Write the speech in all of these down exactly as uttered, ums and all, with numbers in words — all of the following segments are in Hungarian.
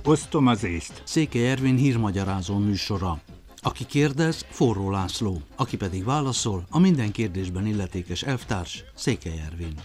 Osztom az észt. Székely Ervin hírmagyarázó műsora. Aki kérdez, Forró László, aki pedig válaszol, a minden kérdésben illetékes elvtárs, Székely Ervin.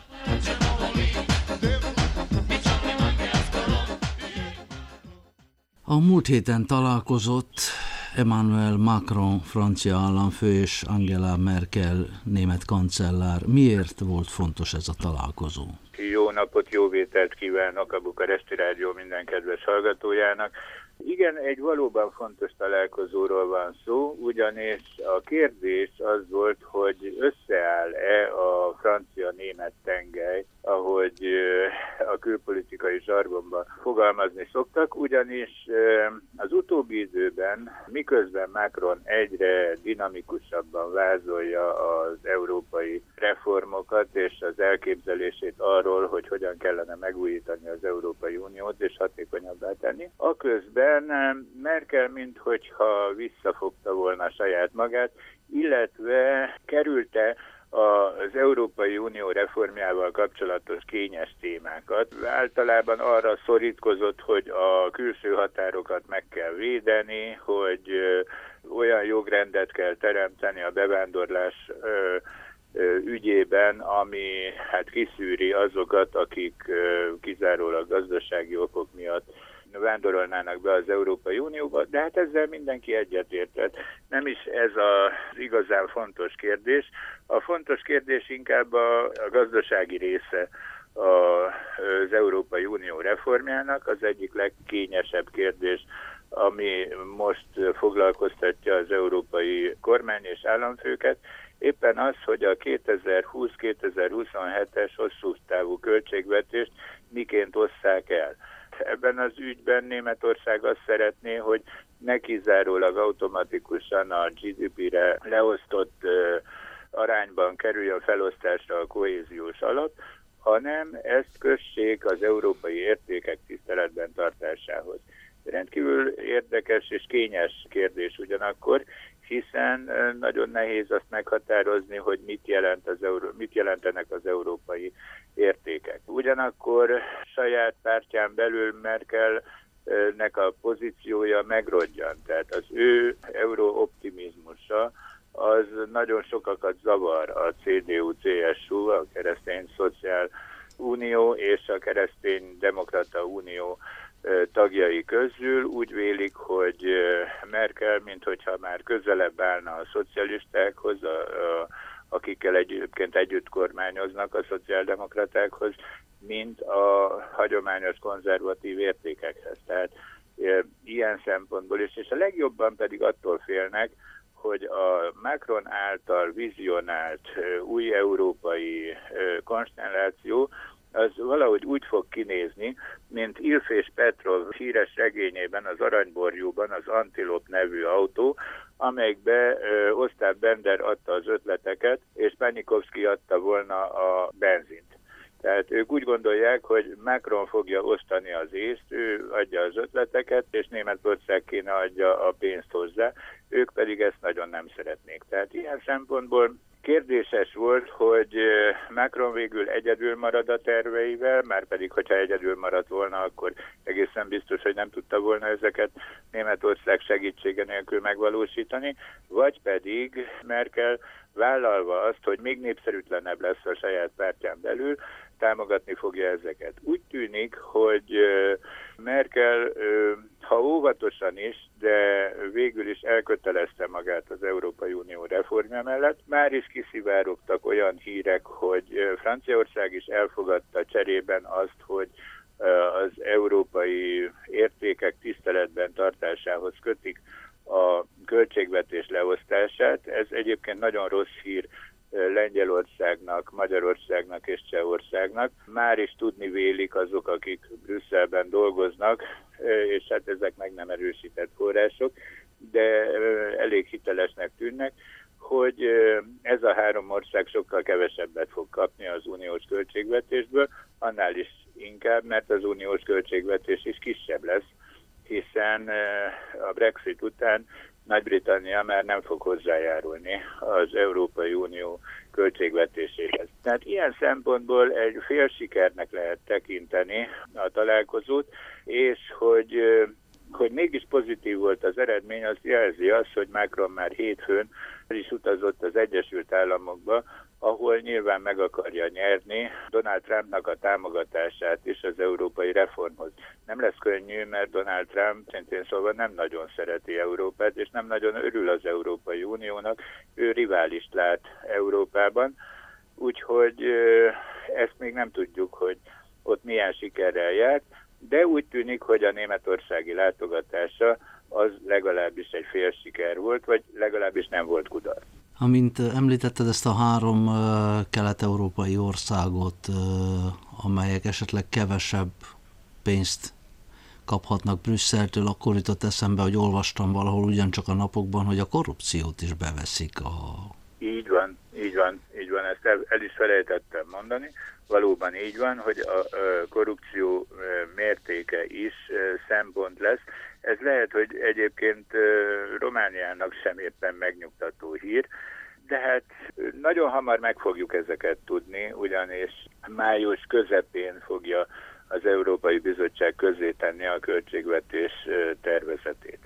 A múlt héten találkozott Emmanuel Macron, francia államfő, és Angela Merkel, német kancellár. Miért volt fontos ez a találkozó? Jó napot, jó vételt kívánok a Bukaresti Rádió minden kedves hallgatójának. Igen, egy valóban fontos találkozóról van szó, ugyanis a kérdés az volt, hogy összeáll-e a francia-német tengely, ahogy a külpolitikai zsargonban fogalmazni szoktak, ugyanis az utóbbi időben, miközben Macron egyre dinamikusabban vázolja az európai reformokat és az elképzelését arról, hogy hogyan kellene megújítani az Európai Uniót és hatékonyabbá tenni, aközben Merkel minthogyha visszafogta volna saját magát, illetve kerülte az Európai Unió reformjával kapcsolatos kényes témákat. Általában arra szorítkozott, hogy a külső határokat meg kell védeni, hogy olyan jogrendet kell teremteni a bevándorlás ügyében, ami hát kiszűri azokat, akik kizárólag gazdasági okok miatt vándorolnának be az Európai Unióba, de hát ezzel mindenki egyetértett. Nem is ez az igazán fontos kérdés. A fontos kérdés inkább a, a gazdasági része az Európai Unió reformjának, az egyik legkényesebb kérdés, ami most foglalkoztatja az európai kormány és államfőket, éppen az, hogy a kétezer-húsz-kétezer-huszonhetes hosszú távú költségvetést miként osszák el. Ebben az ügyben Németország azt szeretné, hogy ne kizárólag automatikusan a gé dé pére leosztott uh, arányban kerüljön felosztásra a kohéziós alap, hanem ezt kössék az európai értékek tiszteletben tartásához. Rendkívül érdekes és kényes kérdés ugyanakkor, hiszen nagyon nehéz azt meghatározni, hogy mit, jelent az Euró- mit jelentenek az európai értékek. Ugyanakkor saját pártján belül Merkelnek a pozíciója megrodjan, tehát az ő eurooptimizmusa az nagyon sokakat zavar a cé dé u cé es u, a Keresztény Szociál Unió és a Keresztény Demokrata Unió tagjai közül. Úgy vélik, hogy Merkel, minthogyha már közelebb állna a szocialistákhoz, a, a, akikkel egyébként együtt kormányoznak a szociáldemokratákhoz, mint a hagyományos konzervatív értékekhez. Tehát e, ilyen szempontból is, és a legjobban pedig attól félnek, hogy a Macron által vizionált e, új európai e, konstelláció az valahogy úgy fog kinézni, mint Ilf és Petrov híres regényében, az Aranyborjúban az Antilop nevű autó, amelyikbe ö, Ostap Bender adta az ötleteket, és Panikovsky adta volna a benzint. Tehát ők úgy gondolják, hogy Macron fogja osztani az észt, ő adja az ötleteket, és Németország kéne adja a pénzt hozzá, ők pedig ezt nagyon nem szeretnék. Tehát ilyen szempontból kérdéses volt, hogy Macron végül egyedül marad a terveivel, már pedig, hogyha egyedül maradt volna, akkor egészen biztos, hogy nem tudta volna ezeket Németország segítsége nélkül megvalósítani, vagy pedig Merkel vállalva azt, hogy még népszerűtlenebb lesz a saját pártján belül, támogatni fogja ezeket. Úgy tűnik, hogy Merkel, ha óvatosan is, de végül is elkötelezte magát az Európai Unió reformja mellett. Már is kiszivárogtak olyan hírek, hogy Franciaország is elfogadta cserében azt, hogy az európai értékek tiszteletben tartásához kötik a költségvetés leosztását. Ez egyébként nagyon rossz hír Lengyelországnak, Magyarországnak és Csehországnak. Már is tudni vélik azok, akik Brüsszelben dolgoznak, és hát ezek meg nem erősített források, de elég hitelesnek tűnnek, hogy ez a három ország sokkal kevesebbet fog kapni az uniós költségvetésből, annál is inkább, mert az uniós költségvetés is kisebb lesz, hiszen a Brexit után Nagy-Britannia már nem fog hozzájárulni az Európai Unió költségvetéséhez. Tehát ilyen szempontból egy fél sikernek lehet tekinteni a találkozót, és hogy, hogy mégis pozitív volt az eredmény, az jelzi azt, hogy Macron már hétfőn is utazott az Egyesült Államokba, ahol nyilván meg akarja nyerni Donald Trumpnak a támogatását is az európai reformhoz. Nem lesz könnyű, mert Donald Trump szintén szóval nem nagyon szereti Európát, és nem nagyon örül az Európai Uniónak, ő riválist lát Európában, úgyhogy ezt még nem tudjuk, hogy ott milyen sikerrel járt, de úgy tűnik, hogy a németországi látogatása az legalábbis egy fél siker volt, vagy legalábbis nem volt kudarc. Amint említetted ezt a három uh, kelet-európai országot, uh, amelyek esetleg kevesebb pénzt kaphatnak Brüsszeltől, akkor jutott eszembe, hogy olvastam valahol ugyancsak a napokban, hogy a korrupciót is beveszik a... Így van, így van, így van, ezt el, el is felejtettem mondani. Valóban így van, hogy a, a korrupció mértéke is szempont lesz. Ez lehet, hogy egyébként Romániának sem éppen megnyugtató hír, de hát nagyon hamar meg fogjuk ezeket tudni, ugyanis május közepén fogja az Európai Bizottság közzétenni a költségvetés tervezetét.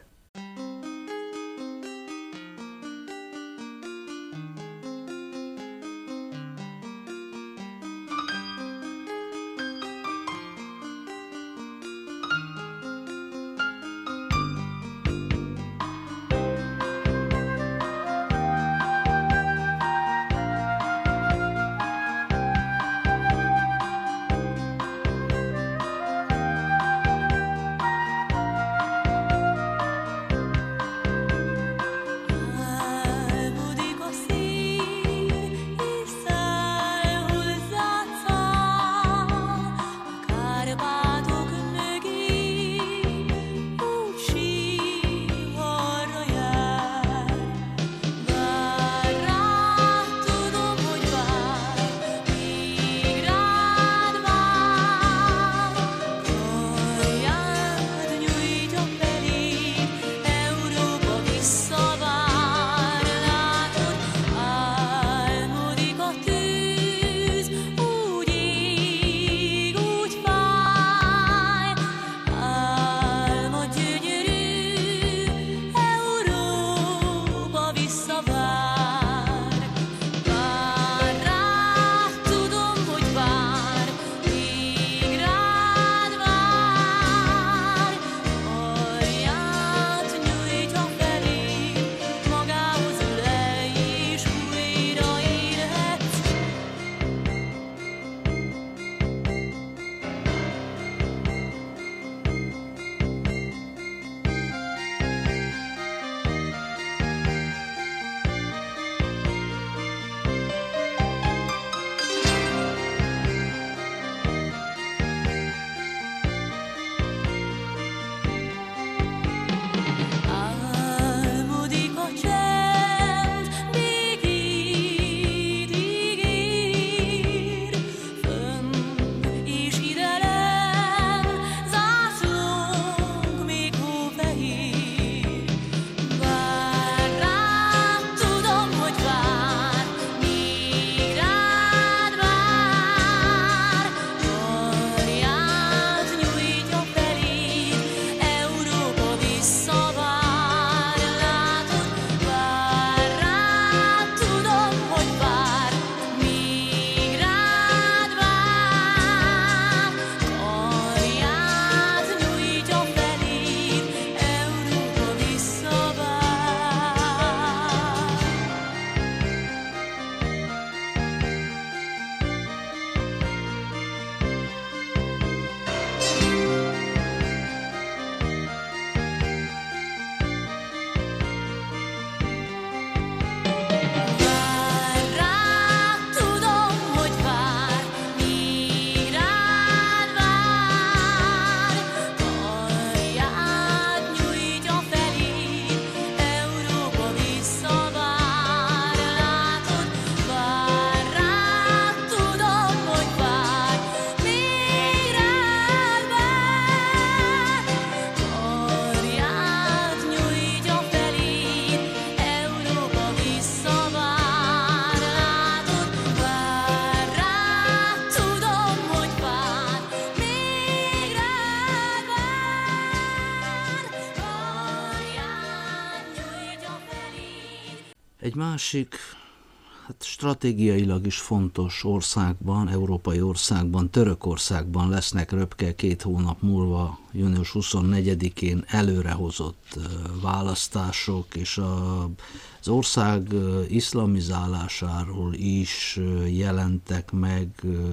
Egy másik, hát stratégiailag is fontos országban, európai országban, Törökországban lesznek röpke két hónap múlva, június huszonnegyedikén előrehozott választások, és az ország iszlamizálásáról is jelentek meg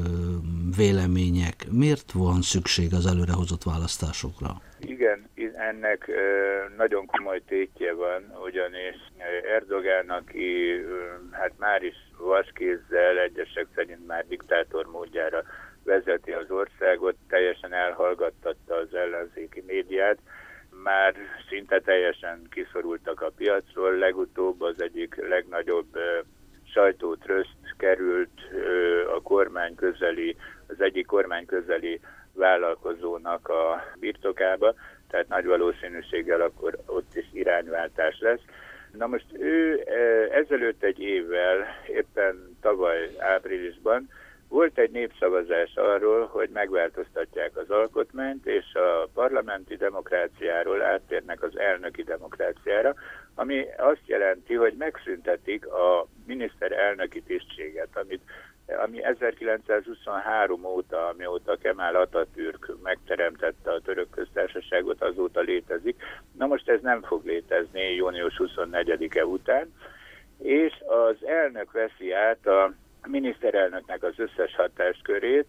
vélemények. Miért van szükség az előrehozott választásokra? Igen, ennek nagyon komoly tétje van, ugyanis Erdogán, aki hát már is vaskézzel, egyesek szerint már diktátor módjára vezeti az országot, teljesen elhallgattatta az ellenzéki médiát, már szinte teljesen kiszorultak a piacról, legutóbb az egyik legnagyobb sajtótröszt került a kormány közeli, az egyik kormány közeli vállalkozónak a birtokába, tehát nagy valószínűséggel akkor ott is irányváltás lesz. Na most ő ezelőtt egy évvel, éppen tavaly áprilisban volt egy népszavazás arról, hogy megváltoztatják az alkotmányt, és a parlamenti demokráciáról áttérnek az elnöki demokráciára, ami azt jelenti, hogy megszüntetik a miniszterelnöki tisztséget, amit ami ezerkilencszázhuszonhárom óta, amióta Kemal Atatürk megteremtette a török köztársaságot, azóta létezik. Na most ez nem fog létezni június huszonnegyedike után, és az elnök veszi át a miniszterelnöknek az összes hatáskörét,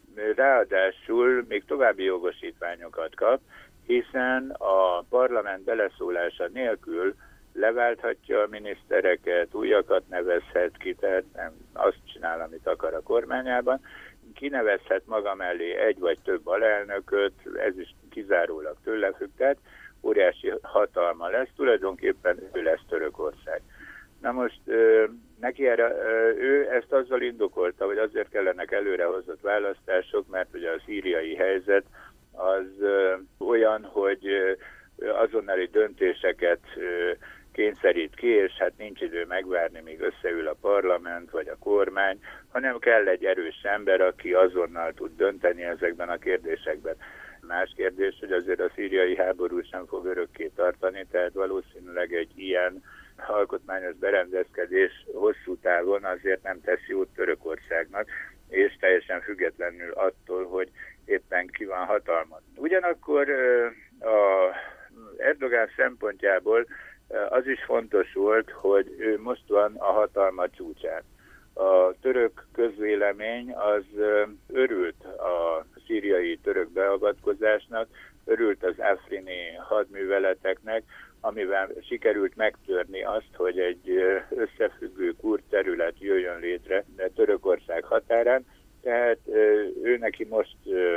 ráadásul még további jogosítványokat kap, hiszen a parlament beleszólása nélkül leválthatja a minisztereket, újakat nevezhet ki, tehát nem azt csinál, amit akar a kormányában. Kinevezhet maga mellé egy vagy több alelnököt, ez is kizárólag tőle függ, tehát óriási hatalma lesz, tulajdonképpen ő lesz Törökország. Na most neki erre, ő ezt azzal indokolta, hogy azért kellenek előrehozott választások, mert ugye a szíriai helyzet az olyan, hogy azonnali döntéseket kényszerít ki, és hát nincs idő megvárni, míg összeül a parlament vagy a kormány, hanem kell egy erős ember, aki azonnal tud dönteni ezekben a kérdésekben. Más kérdés, hogy azért a szíriai háború sem fog örökké tartani, tehát valószínűleg egy ilyen alkotmányos berendezkedés hosszú távon azért nem tesz jót Törökországnak, és teljesen függetlenül attól, hogy éppen ki van hatalmon. Ugyanakkor a Erdogán szempontjából az is fontos volt, hogy ő most van a hatalma csúcsán. A török közvélemény az örült a szíriai török beavatkozásnak, örült az afrini hadműveleteknek, amivel sikerült megtörni azt, hogy egy összefüggő kurd terület jöjjön létre Törökország határán. Tehát ő neki most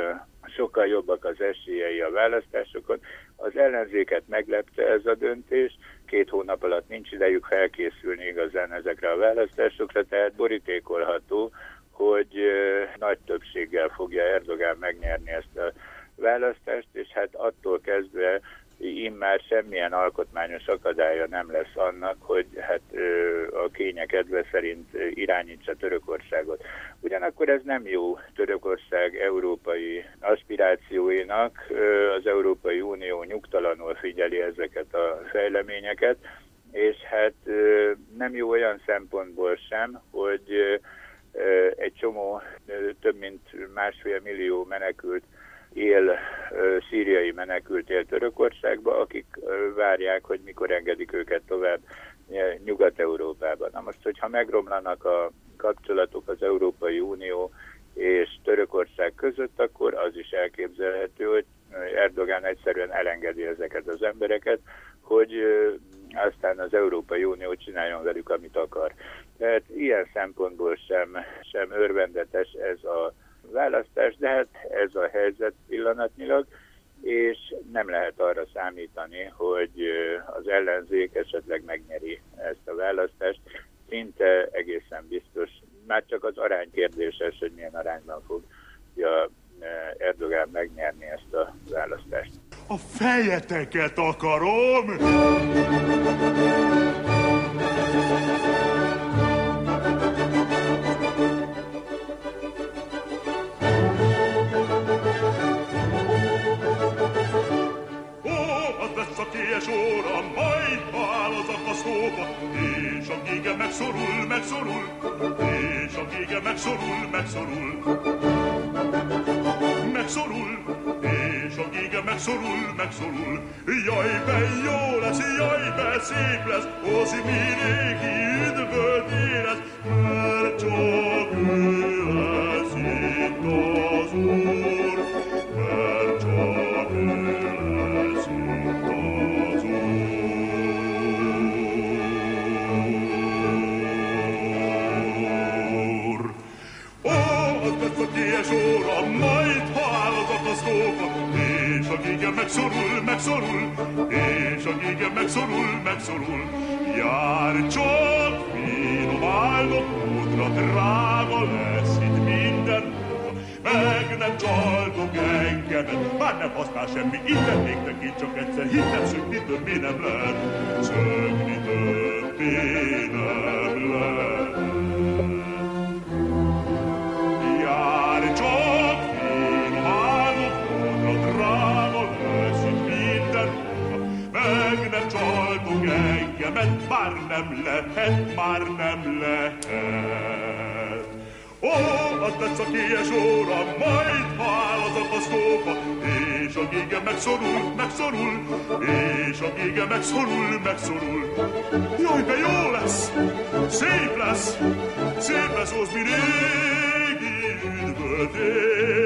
sokkal jobbak az esélyei a választásokon. Az ellenzéket meglepte ez a döntés, két hónap alatt nincs idejük felkészülni igazán ezekre a választásokra, tehát borítékolható, hogy nagy többséggel fogja Erdogán megnyerni ezt a választást, és hát attól kezdve immár semmilyen alkotmányos akadálya nem lesz annak, hogy hát a kénye kedve szerint irányítsa Törökországot. Ugyanakkor ez nem jó Törökország európai aspirációinak, az Európai Unió nyugtalanul figyeli ezeket a fejleményeket, és hát nem jó olyan szempontból sem, hogy egy csomó, több mint másfél millió menekült él, szíriai menekült él Törökországba, akik várják, hogy mikor engedik őket tovább Nyugat-Európába. Na most, hogyha megromlanak a kapcsolatok az Európai Unió és Törökország között, akkor az is elképzelhető, hogy Erdogán egyszerűen elengedi ezeket az embereket, hogy aztán az Európai Unió csináljon velük, amit akar. Tehát ilyen szempontból sem, sem örvendetes ez a választás, de hát ez a helyzet pillanatnyilag, és nem lehet arra számítani, hogy az ellenzék esetleg megnyeri ezt a választást. Szinte egészen biztos, már csak az arány kérdéses, hogy milyen arányban fogja Erdogán megnyerni ezt a választást. A fejeteket akarom! Ó, az lesz a kies óra, majd ha áll az akasztóba, és a gége megszorul, megszorul, és a gége megszorul, megszorul. Megszorul, és a gége megszorul, megszorul. Jaj, be jó lesz, jaj, be szép lesz, Ózi mi régi üdvöldé lesz, mert csak ő lesz itt az Úr, mert csak ő lesz itt az Úr. Ó, az lesz a kies óra, majd ha áll az akasztóba, és a gége megszorul, megszorul, és a gége megszorul, megszorul. Jár csak finom áldott útra, drága lesz itt minden óra. Meg nem csaltok engemet, már nem használ semmi, innen még neki csak egyszer, hittem szökni többé nem lehet, szökni többé nem lehet. Jár csak finom áldott útra, drága lesz itt minden óra. Meg nem csaltok engemet, már nem lehet, már nem lehet. Ó, az lesz a kies óra, majd ha áll az akasztóba, és a gége megszorul, megszorul, és a gége megszorul, megszorul. Jaj, de jó lesz, szép lesz, szép lesz Ózmi régi üdvöldé.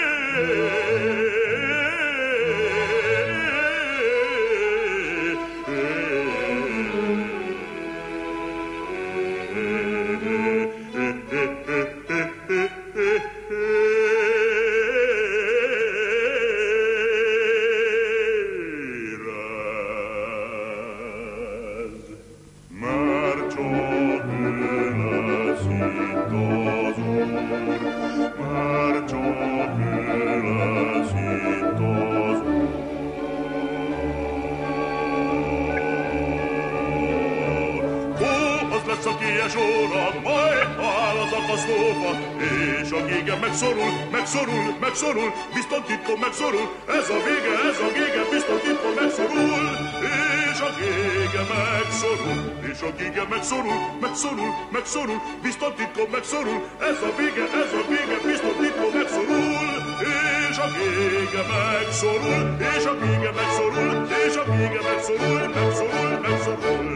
Megszorul, megszorul, megszorul, bizton titkon megszorul, ez a vége, ez a gége, bizton titkon megszorul, és a gége megszorul, és a gége megszorul, megszorul, megszorul, bizton titkon megszorul, ez a vége, ez a gége, bizton titkon megszorul, és a gége megszorul, és a gége megszorul, és a gége megszorul, megszorul, megszorul.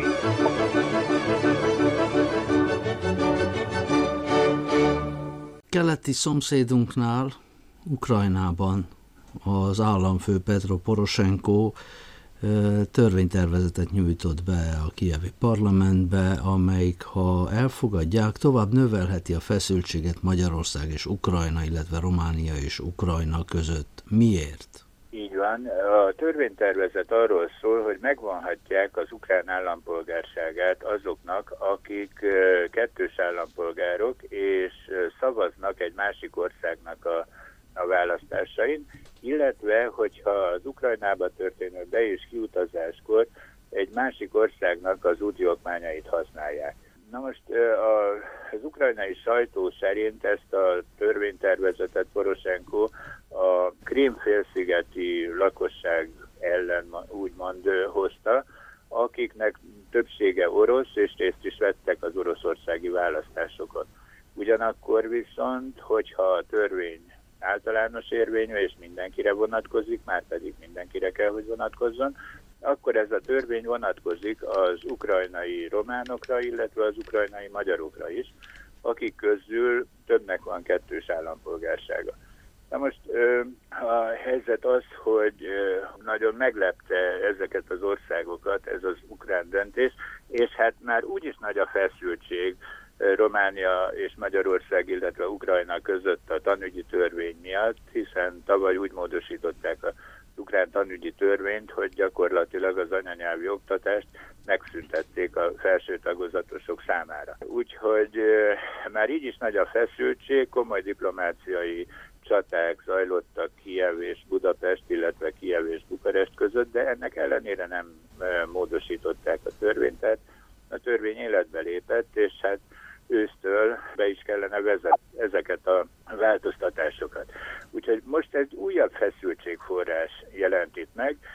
Keleti szomszédunknál, Ukrajnában az államfő Petro Poroshenko törvénytervezetet nyújtott be a kijevi parlamentbe, amelyik, ha elfogadják, tovább növelheti a feszültséget Magyarország és Ukrajna, illetve Románia és Ukrajna között. Miért? Így van. A törvénytervezet arról szól, hogy megvonhatják az ukrán állampolgárságát azoknak, akik kettős állampolgárok, és szavaznak egy másik országnak a, a választásain, illetve, hogyha az Ukrajnába történő be- és kiutazáskor egy másik országnak az úti okmányait használják. Na most az ukrajnai sajtó szerint ezt a törvénytervezetet Poroshenko a Krím-félszigeti lakosság ellen úgymond hozta, akiknek többsége orosz, és részt is vettek az oroszországi választásokon. Ugyanakkor viszont, hogyha a törvény általános érvényű és mindenkire vonatkozik, már pedig mindenkire kell, hogy vonatkozzon, akkor ez a törvény vonatkozik az ukrajnai románokra, illetve az ukrajnai magyarokra is, akik közül többnek van kettős állampolgársága. Na most a helyzet az, hogy nagyon meglepte ezeket az országokat ez az ukrán döntés, és hát már úgyis nagy a feszültség Románia és Magyarország, illetve Ukrajna között a tanügyi törvény miatt, hiszen tavaly úgy módosították a ukrán tanügyi törvényt, hogy gyakorlatilag az anyanyelvi oktatást megszüntették a felső tagozatosok számára. Úgyhogy e, már így is nagy a feszültség, komoly diplomáciai csaták zajlottak Kijev és Budapest, illetve Kijev és Bukarest között, de ennek ellenére nem e, módosították a törvényt, tehát a törvény életbe lépett, és hát ősztől be is kellene vezetni ezeket a változtatásokat. Úgyhogy most egy újabb feszültségforrás jelent itt meg.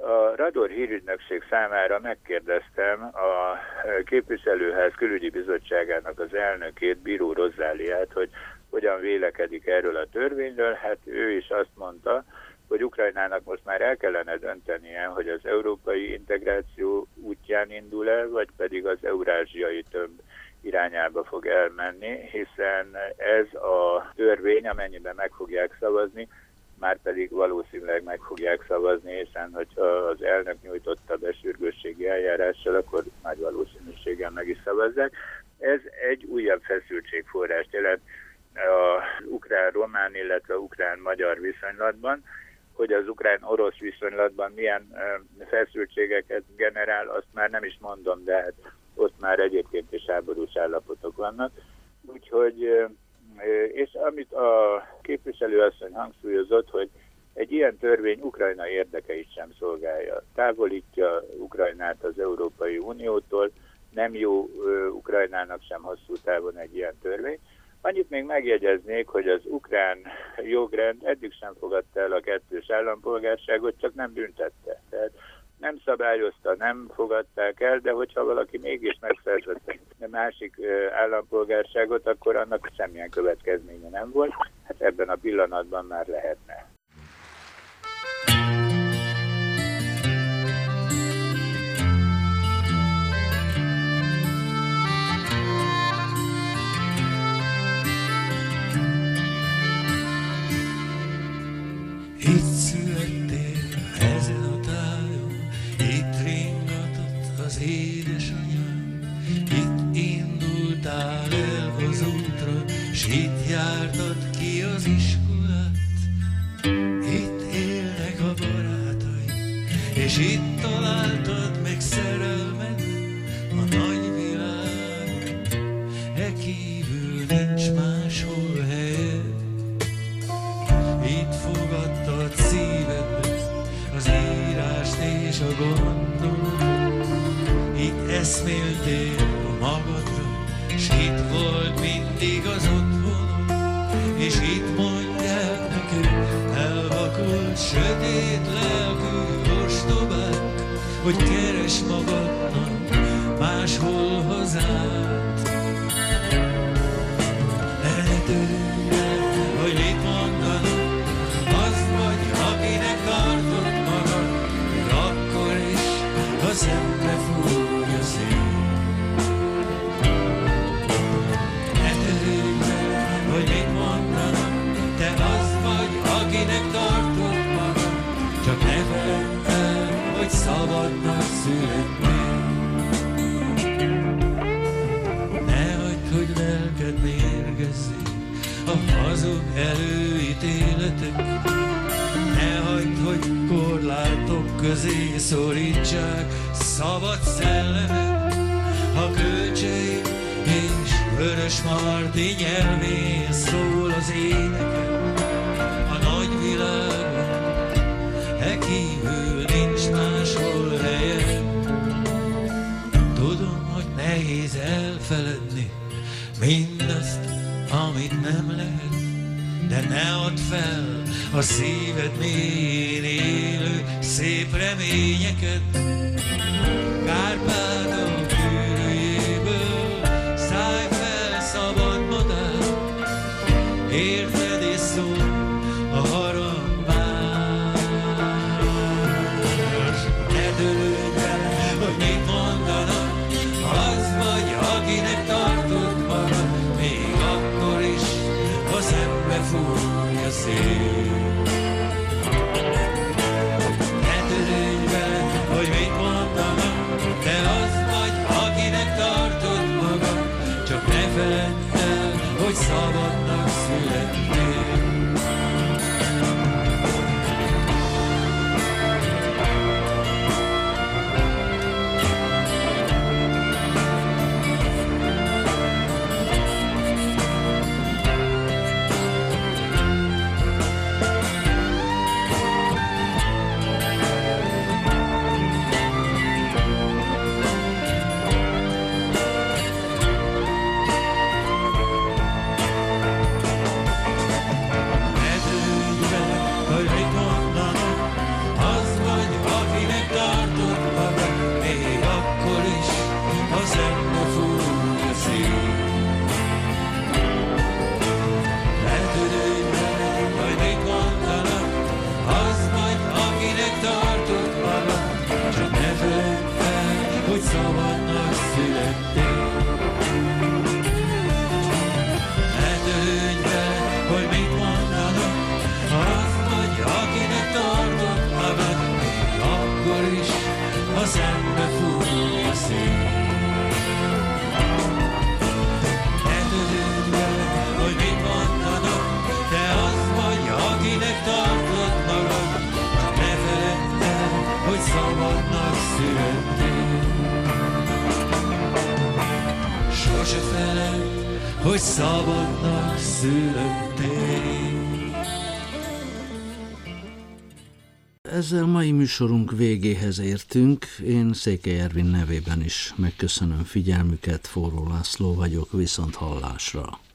A Rador hírügynökség számára megkérdeztem a képviselőház külügyi bizottságának az elnökét, Bíró Rozáliát, hogy hogyan vélekedik erről a törvényről. Hát ő is azt mondta, hogy Ukrajnának most már el kellene döntenie, hogy az európai integráció útján indul el, vagy pedig az eurázsiai tömb irányába fog elmenni, hiszen ez a törvény, amennyiben meg fogják szavazni, már pedig valószínűleg meg fogják szavazni, hiszen hogyha az elnök nyújtotta be sürgősségi eljárással, akkor nagy valószínűséggel meg is szavazzák. Ez egy újabb feszültségforrást jelent az ukrán-román, illetve ukrán-magyar viszonylatban. Hogy az ukrán-orosz viszonylatban milyen feszültségeket generál, azt már nem is mondom, de hát ott már egyébként is háborús állapotok vannak. Úgyhogy, és amit a képviselőasszony hangsúlyozott, hogy egy ilyen törvény Ukrajna érdekeit sem szolgálja. Távolítja Ukrajnát az Európai Uniótól, nem jó Ukrajnának sem hosszú távon egy ilyen törvény. Annyit még megjegyeznék, hogy az ukrán jogrend eddig sem fogadta el a kettős állampolgárságot, csak nem büntette. Tehát nem szabályozta, nem fogadták el, de hogyha valaki mégis megszerzett egy másik állampolgárságot, akkor annak semmilyen következménye nem volt. Hát ebben a pillanatban már lehetne. Itt születtél ezen a tájon, itt ringatott az édesanyám, itt indultál el az útra, s itt jártad ki az iskolát. Itt élnek a barátaid, és itt találtad meg szerelmed a nagy világon. E kívül nincs máshol helyed. Itt fogadtad szívedbe az írást és a gondolatot. Itt eszméltél magadra, s itt volt mindig az otthonod. És itt mondják neked elvakult, sötét lelkű ostobák, hogy keres magadnak máshol hazát. Ne törődj el, hogy mit mondanak, az vagy, akinek tartod magad, akkor is, ha szembe fúj a szél. Ne törődj el, hogy mit mondanak, te az vagy, akinek tartod magad, csak ne feledd el, hogy szabadnak születnél. Ne hagyd, hogy lelked mérgezzék a hazug előítéletek. Ne hagyd, hogy korlátok közé szorítsák szabad szellemet. Ha Kölcsei és Vörös Marti nyelvén szól az éneket a nagy világon, e kívül nincs máshol helye. Tudom, hogy nehéz elfeledni mindazt, amit nem lehet, de ne add fel a szíved mélyén élő szép reményeket. Kárpátok gyűrűjéből szállj fel szabad madár, érted és szól a harangvár. Ne törődj vele, hogy mit mondanak, az vagy, akinek tartod magad, még akkor is, ha szembe fúj a szél. Ne törődj vele, hogy mit mondanak, te az vagy, akinek tartod magad, csak ne feledd el, hogy szabadnak születtél. akinek tartod magad, csak ne feledd el, hogy szabadnak születtél. Sose feledd, hogy szabadnak születtél. Ezzel mai műsorunk végéhez értünk. Én Székely Ervin nevében is megköszönöm figyelmüket, Forró László vagyok, viszont hallásra.